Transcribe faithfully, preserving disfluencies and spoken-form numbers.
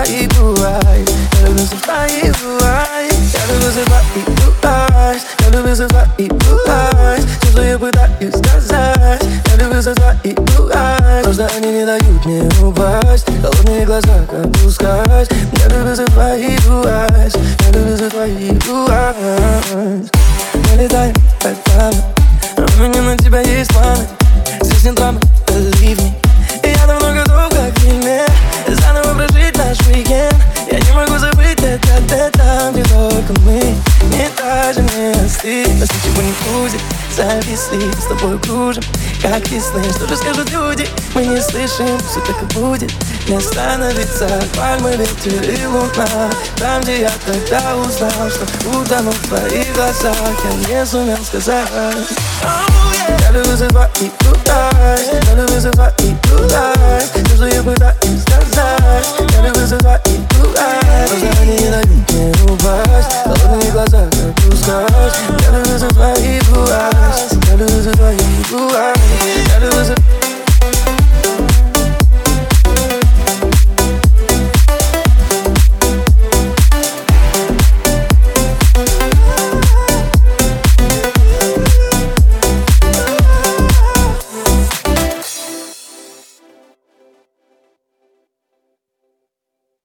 твои blue eyes. Я люблю все твои blue eyes. Я люблю все твои blue eyes. Я люблю все твои blue eyes. Все, что я пытаюсь сказать. Я люблю все твои blue eyes. Просто они не дают мне упасть. Холодные глаза опускать. Я люблю все твои blue eyes. Я люблю все твои blue eyes. Мы летаем как плавно, а у меня на тебя есть планы. Здесь нет драмы, believe me. И я давно готов, как в фильме, заново прожить наш уикенд. Я не могу забыть этот, это где только мы. Не даже не остыть, нас ничего не будет. Зависли, с тобой кружим, как весны. Что же скажут люди, мы не слышим. Все так и будет, не остановиться. Пальмы, ветер и луна. Там, где я тогда узнал, что утонул в твоих глазах. Я не сумел сказать. Я люблю все твои blue eyes. Я люблю все твои blue eyes. Все, что я пытаюсь сказать.